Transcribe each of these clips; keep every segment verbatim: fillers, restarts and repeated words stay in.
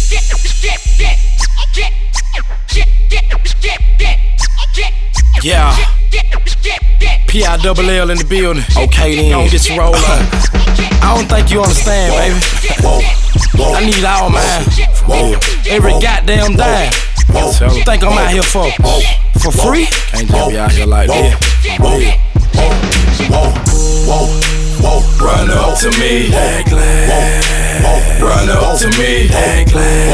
Yeah. P I double L in the building. Okay then, don't get your roll on. I don't think you understand, baby. I need all mine. Every goddamn dime. You think I'm out here for for free? Can't just be out here like that. Run up to me, that glad. Run up to me, that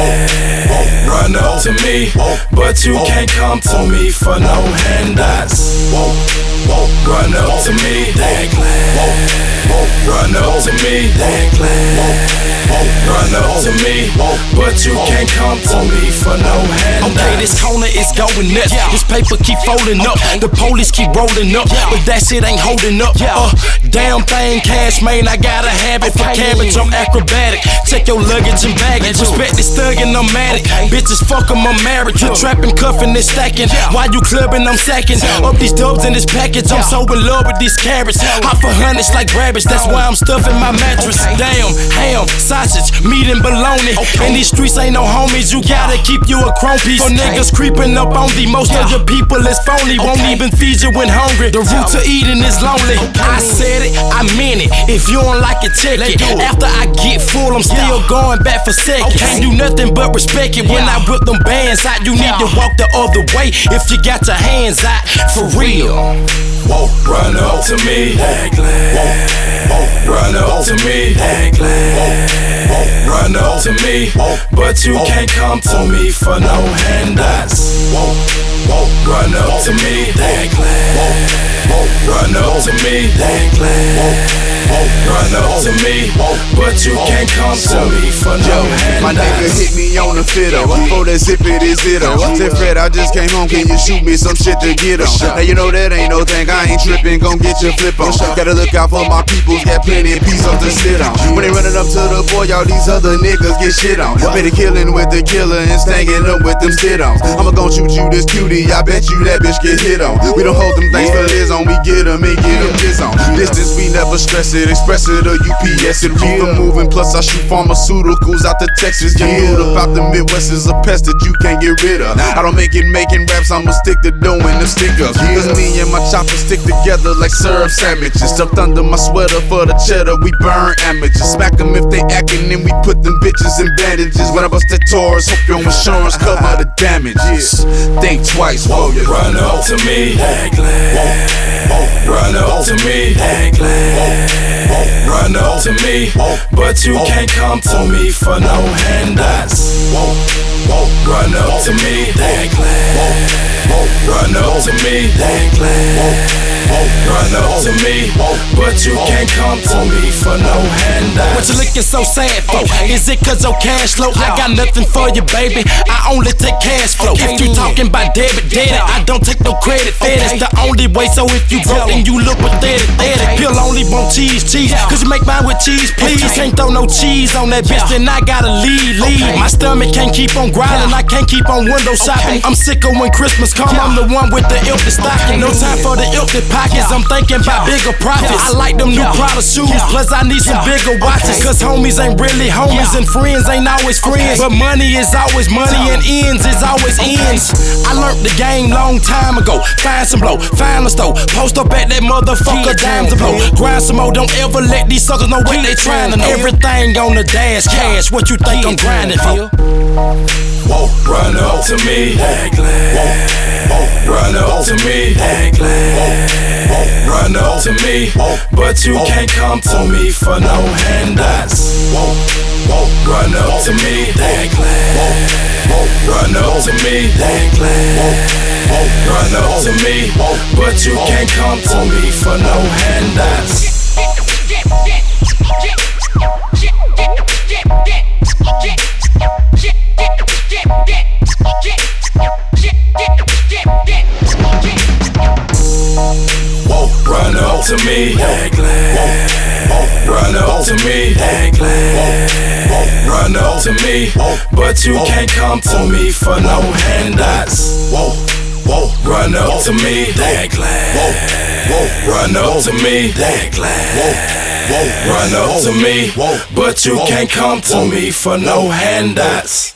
glad. Run up to me, but you can't come to me for no handouts. Run up to me, that glad. Run up to me, that glad. Run up to me, but you can't come to me for no handouts. Okay, this corner is going nuts. This paper keep folding up. The police keep rolling up, but that shit ain't holding up. Uh, damn thing, cash man, I got a habit for cabbage. I'm acrobatic. Check your luggage and baggage. Respect this thuggin', I'm at it. Bitches fuck 'em, I'm married. You trapping, cuffing, and stacking. While you clubbing, I'm sacking up these dubs in this package. I'm so in love with these carrots. Hot for hundreds like rabbits. That's why I'm stuffing my mattress. Damn, ham, sausage, meat and bologna. In these streets ain't no homies. You gotta keep you a chrome piece. For niggas creeping up on thee. Most of your people is phony. Won't even feed you when hungry. The route to eating is lonely. I said it, I meant it. If you don't like it, check it. After I get full, I'm still going back for seconds. Can't do nothing but respect it. When I whip them bands out, you need to walk the other way. If you got your hands out, for real. Run up to me, that glad. Run up to me, that glad. Run up to me, but you can't come to me for no handouts. Run up to me, that glad. Run up to me, that glad. Run up to me, but you can't come to me for no handouts. My nigga hit me on the fiddle. For that zip it is it on. Said Fred, I just came home, can you shoot me some shit to get on? Now you know that ain't no thing, I ain't tripping, gon' get your flip on. Gotta look out for my peoples, got plenty of pieces to sit on. When they running up to the boy, all these other niggas get shit on. Made a killing with the killer and stangin' up with them sit-ons. I'ma gon' shoot you this cutie, I bet you that bitch get hit on. We don't hold them things for Liz on, we get them and get them this on. Distance, we never stress it, express it or U P S it. Reaper moving, plus I shoot pharmaceuticals out to Texas. Young dude about the Midwest is a pest that you can't get rid of. I don't make it making raps, I'ma stick to doing them stick-ups. Cause me and my chopper stick together like syrup sandwiches. Stuffed under my sweater for the cheddar, we burn amateurs. Smack them if they actin', then we put them bitches in bandages. When I bust that Taurus, hope your insurance cover the damages. Think twice, whoa, you run up to me, that glad. Run up to me, that glad. Run up to me, but you can't come to me for no handouts. Run up to me, that glad. Run up to me, that glad. Run up to me, but you can't come to me for no handouts. What you looking so sad for? Is it cause your cash low? I got nothing for you, baby. I only take cash flow. If you talking about debit, debit, I don't take no credit. That is the only way. So if you broke, then you look pathetic. Pill only want cheese, cheese. Cause you make mine with cheese, please. Can't throw no cheese on that bitch, then I gotta leave, leave. My stomach can't keep on grinding, I can't keep on window shopping. I'm sicker when Christmas come, I'm the one with the empty stocking. No time for the empty pockets, I'm thinking about bigger profits. I like them new Prada shoes, plus I need some bigger watches. Cause homies ain't really homies and friends ain't always friends. But money is always money and ends is always ends. I learned the game long time ago. Find some blow, find a stove, post up at that motherfucker, dimes to blow. Grind some more, don't ever let these suckers know what they trying to know. Everything on the dash, cash, what you think I'm grinding for? Run up to me, that glad. Run up to me, that glad. Run up to me, but you can't come to me for no handouts. Run up to me, that glad. Run up to me, that glad. Run up to me, but you can't come to me for no handouts. Run up to me, that glad. Run up to me, that glad. Run up to me, but you can't come to me for no handouts. Run up to me, that glad. Run up to me, that glad. Run up to me, but you can't come to me for no handouts.